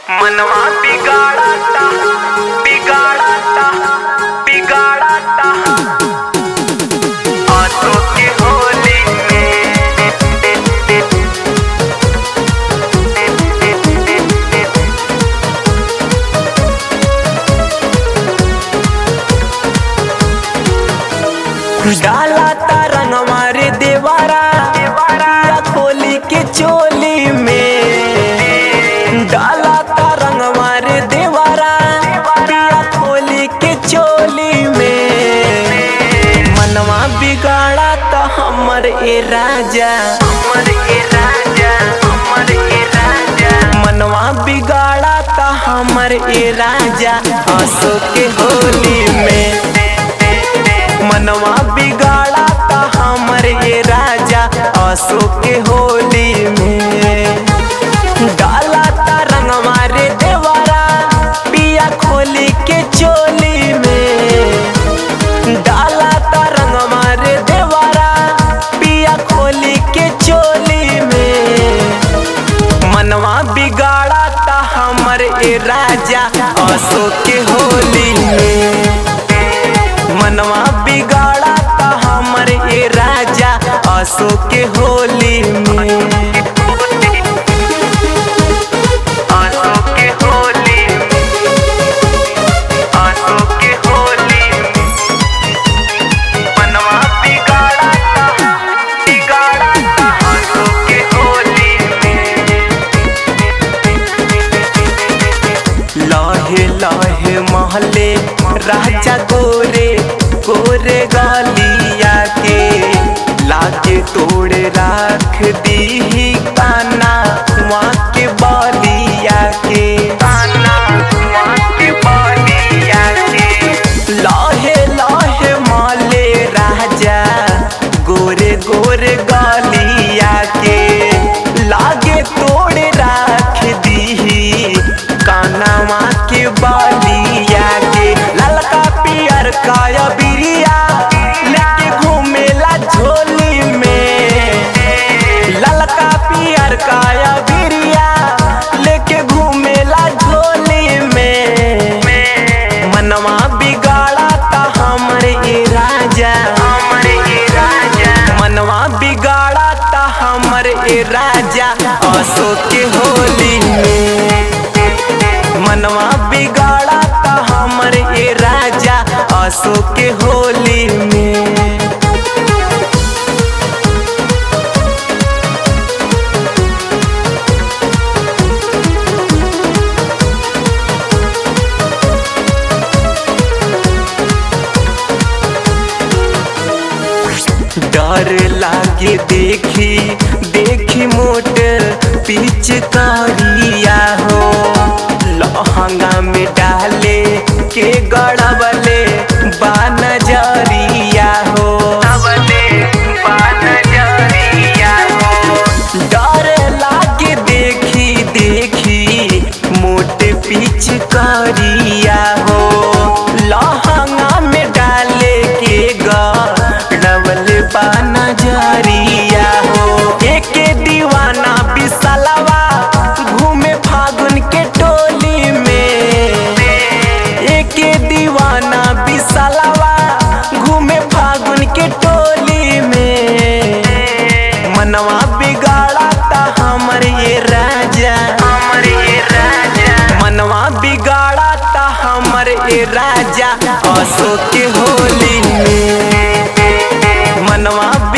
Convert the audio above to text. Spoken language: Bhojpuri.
मनवा बिगाड़ता बिगाड़ता बिगाड़ता आंसू की होली डाला रंग हमारे देवारा खोली के चोली में डाला रंग हमारे देवारा खोली के चोली में मनवा बिगाड़ा तो हमर ए राजा मनवा बिगाड़ा तो हमर ए राजा आंसू के होली में मनवा बिगाड़ा ता हमर ये राजा आंसू के होली में डाला ता रंग हमारे देवारा पिया खोली के चोली में डाला ता रंग हमारे देवारा पिया खोली के चोली में मनवा बिगाड़ा ता हमर ये राजा आंसू के होली में मनवा बिगाड़ा ता हमर ए राजा आंसू के होली में आंसू के होली आंसू के होली मनवा बिगाड़ा ता आंसू के होली लहे लहे महले राजा गोरे गोरे गालिया के लाके तोड़े राख दी काना वहाँ के बालिया के काना वहाँ के बालिया के लाहे लाहे माले राजा गोरे गोरे गालिया के लागे तोड़े राख दी काना वहाँ के बालिया के ललका पियर काया बिरिया लेके घूमेला झोली में ललका पियर काया बिरिया लेके घूमेला झोली में मनवा बिगाड़ा ता हमर ए राजा मनवा बिगाड़ा ता हमर ए राजा आंसू के होली में मनवा बिगाड़ा ता हमर ए राजा आंसू के होली में डर लागे देखी देखी मोट पिचकारिया हो लहंगा में डाले के गड़बले बानजरिया हो डर लागे देखी देखी मोटे पिचकारिया हो लहंगा में डाले के गड़बले बानजरिया हो एक दीवाना बिसलवा घूमे फागुन के टोली में एक दीवाना बिसलवा घूमे फागुन के टोली में मनवा बिगाड़ा ता हमर ये राजा मनवा बिगाड़ा ता हमर ए राजा आंसू के होली में मनवा